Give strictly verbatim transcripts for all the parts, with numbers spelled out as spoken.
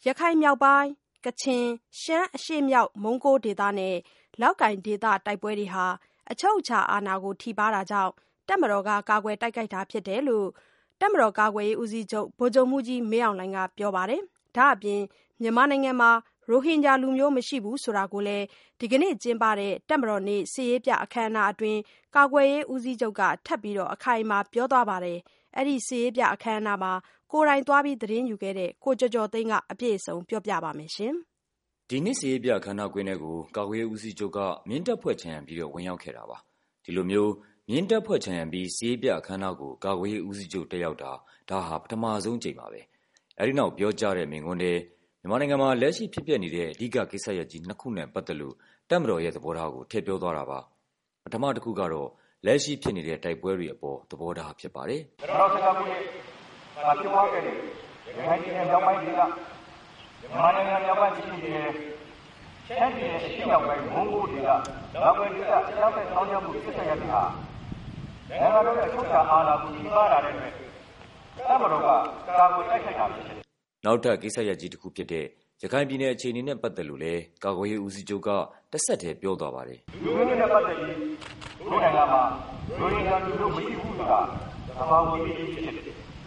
ရခိုင်မြောက်ပိုင်းကချင်ရှမ်းအရှေ့မြောက်မုံကိုဒေသနဲ့လောက်ကိုင်ဒေသတိုက်ပွဲတွေဟာအချုပ်အခြာအာဏာကိုထိပါးတာကြောင့်တပ်မတော်ကကာကွယ်တိုက်ခိုက်တာဖြစ်တယ်လို့တပ်မတော်ကာကွယ်ရေးဦးစီးချုပ်ဗိုလ်ချုပ်မှူးကြီးမင်းအောင်လှိုင်ကပြောပါတယ်။ဒါ့အပြင်မြန်မာနိုင်ငံမှာရိုဟင်ဂျာလူမျိုးမရှိဘူးဆိုတာကိုလည်းဒီကနေ့ကျင်းပတဲ့တပ်မတော်နေ့စစ်ရေးပြအခမ်းအနားအတွင်းကာကွယ်ရေးဦးစီးချုပ်ကထပ်ပြီးအခိုင်အမာပြောသွားပါတယ်။အဲဒီစစ်ရေးပြအခမ်းအနားမှာကိုယ်တိုင်သွားပြီးသတင်းယူခဲ့တဲ့ကိုကျော်ကျော်သိန်းကအပြည့်အစုံပြောပြပါမယ်ရှင်။ဒီနေ့စစ်ရေးပြအခမ်းအနားကွင်းထဲကိုကာကွယ်ရေးဦးစီးချုပ်ကမြင်းတပ်ဖွဲ့ခြံရံပြီးတော့ဝင်ရောက်ခဲ့တာပါ။ဒီလိုမျိုးမြင်းတပ်ဖွဲ့ခြံရံပြီးစစ်ရေးပြအခမ်းအနားကိုကာကွယ်ရေးဦးစီးချုပ်တက်ရောက်တာဒါဟာပထမဆုံးကြိမ်ပါပဲ။အဲဒီနောက်ပြောကြားတဲ့မိန့်ခွန်းထဲမြန်မာနိုင်ငံမှာလက်ရှိဖြစ်ပျက်နေတဲ့အဓိကကိစ္စရပ်ကြီးနှစ်ခုနဲ့ပတ်သက်လို့တပ်မတော်ရဲ့သဘောထားကိုထည့်ပြောသွားတာပါ။ပထမတစ်ခုကတော့လက်ရှိဖြစ်နေတဲ့တိုက်ပွဲတွေအပေါ်သဘောထားဖြစ်ပါတယ်။ကျွန်တော်ဆက်ကမှုရဲ့မှာပြောခဲ့တဲ့ရခိုင်ပြည်နယ်မြောက်ပိုင်းဒေသမြန်မာနိုင်ငံမြောက်ပိုင်းပြည်နယ်ရှမ်းပြည်နယ်အရှေ့မြောက်ပိုင်းမွန်ဂိုဒေသလောက်ွယ်ဒေသအကြောင်းဆက်ဆောင်းရမှုစစ်ဆက်ရတဲ့ဟာနိုင်ငံတော်ရဲ့ထုတ်ချာအာဏာကိုကြီးမားလာတဲ့အတွက်တပ်မတော်ကကာကွယ်တိုက်ခိုက်တာဖြစ်တယ်။နောက်ထပ်ကိစ္စရပ်ကြီးတစ်ခုဖြစ်တဲ့ရခိုင်ပြည်နယ်အခြေအနေနဲ့ပတ်သက်လို့လည်းကာကွယ်ရေးဦးစီးချုပ်ကတစ်ဆက်တည်းပြောသွားပါတယ်။လူမျိုးနဲ့ပတ်သက်ပြီးလူနိုင်ငံမှာလူရင်းကလူတို့မရှိဘူးဆိုတာသဘာဝကြီးဖြစ်တယ်။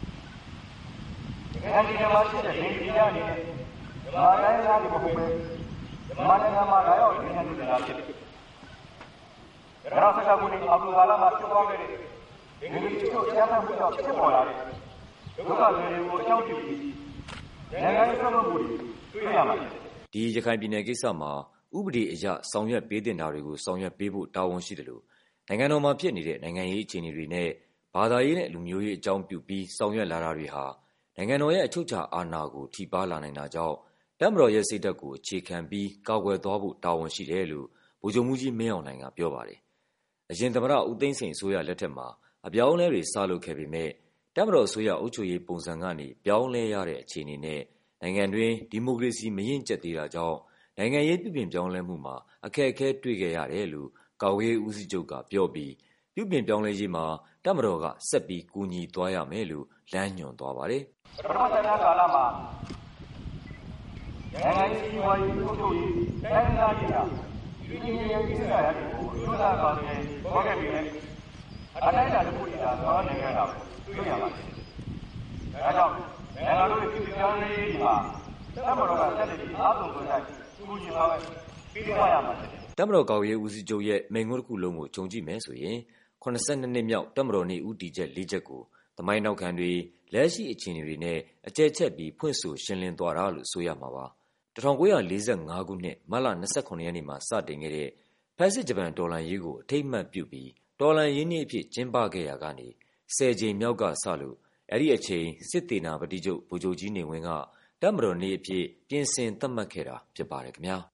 ရခိုင်ပြည်နယ်မှာရှိတဲ့ဒေသတွေနဲ့မြန်မာတိုင်းသားတွေမဟုတ်ပဲမြန်မာနိုင်ငံမှာလာရောက်နေထိုင်နေတာဖြစ်တယ်။ဒါတော့ဆက်ကမှုနဲ့အဘူဂါလာမှာပြောသွားခဲ့တဲ့ဒီလိုမျိုးကြားသမှုကြောင့်ဖြစ်ပေါ်လာတဲ့ဒုက္ခတွေကိုအကြောင်းပြုပြီးနိုင်ငံရေးဆွေးနွေးမှုတွေတွေ့ရမှာဒီရခိုင်ပြည်နယ်ကိစ္စမှာဥပဒေအရဆောင်ရွက်ပေးတင်တာတွေကိုဆောင်ရွက်ပေးဖို့တာဝန်ရှိတယ်လို့နိုင်ငံတော်မှာဖြစ်နေတဲ့နိုင်ငံရေးအခြေအနေတွေနဲ့ဘာသာရေးနဲ့လူမျိုးရေးအကြောင်းပြုပြီးဆောင်ရွက်လာတာတွေဟာနိုင်ငံတော်ရဲ့အချုပ်အခြာအာဏာကိုထိပါးလာနိုင်တာကြောင့်တပ်မတော်ရဲ့စိတ်ဓာတ်ကိုအခြေခံပြီးကာကွယ်သွားဖို့တာဝန်ရှိတယ်လို့ဗိုလ်ချုပ်မှူးကြီးမင်းအောင်လှိုင်ကပြောပါတယ်။အရင်သမ္မတဦးသိန်းစိန်အစိုးရလက်ထက်မှာအပြောင်းအလဲတွေစလုပ်ခဲ့ပေမဲ့တပ်မတော်အစိုးရအုပ်ချုပ်ရေးပုံစံကနေပြောင်းလဲရတဲ့အခြေအနေနဲ့နိုင်ငံတွင်ဒီမိုကရေစီမရင့်ကျက်သေးတာကြောင့်နိုင်ငံရေးပြုပြင်ပြောင်းလဲမှုမှာအခက်အခဲတွေ့ခဲ့ရတယ်လို့ကာကွယ်ရေးဦးစီးချုပ်ကပြောပြီးပြုပြင်ပြောင်းလဲရေးမှာတပ်မတော်ကဆက်ပြီးကူညီသွားရမယ်လို့လမ်းညွှန်သွားပါတယ်။ပထမဆက်ကာလမှာနိုင်ငံရေးစီးပွားရေးအုပ်ချုပ်ရေးတိုင်းဒေသကြီးကဒီလိုမျိုးကိစ္စတွေကိုလူသားကောင်းတဲ့ဘောခဲ့ပြီးအတိုင်းအတာတစ်ခုတည်းသာသွားနေကြတာတွေ့ရပါတယ်။ဒါကြောင့်နိုင်ငံတော်ရဲ့ပြည်ပြောင်းရေးဒီမှာတပ်မတော်ကဆက်လက်ပြီးအားလုံးကိုတိုက်ကူညီပါမယ်ပြီးသွားရမှာတပ်မတော်ကာကွယ်ရေးဦးစီးချုပ်ရဲ့မိန့်ခွန်းတစ်ခုလုံးကိုခြုံကြည့်မယ်ဆိုရင်ခုနှစ်ဆယ့်နှစ်နှစ်မြောက်တပ်မတော်နေ့ဦးတည်ချက်၄ချက်ကိုသမိုင်းနောက်ခံတွေလက်ရှိအခြေအနေတွေနဲ့အကျယ်ချက်ပြီးဖွင့်ဆိုရှင်းလင်းသွားတာလို့ဆိုရမှာပါ၁၉၄၅ခုနှစ်မတ်လ၂၇ရက်နေ့မှာစတင်ခဲ့တဲ့ဖက်စစ်ဂျပန်တော်လှန်ရေးကိုအထိမ်းအမှတ်ပြုပြီးတော်လှန်ရေးနေ့အဖြစ်ကျင်းပခဲ့ရာကနေဆယ်ကြိမ်မြောက်ကစလို့အဲ့ဒီအချိန်စစ်သေနာပတိချုပ်ဗိုလ်ချုပ်ကြီးနေဝင်းကတပ်မတော်နေ့အဖြစ်ပြင်ဆင်သတ်မှတ်ခဲ့တာဖြစ်ပါတယ်ခင်ဗျာ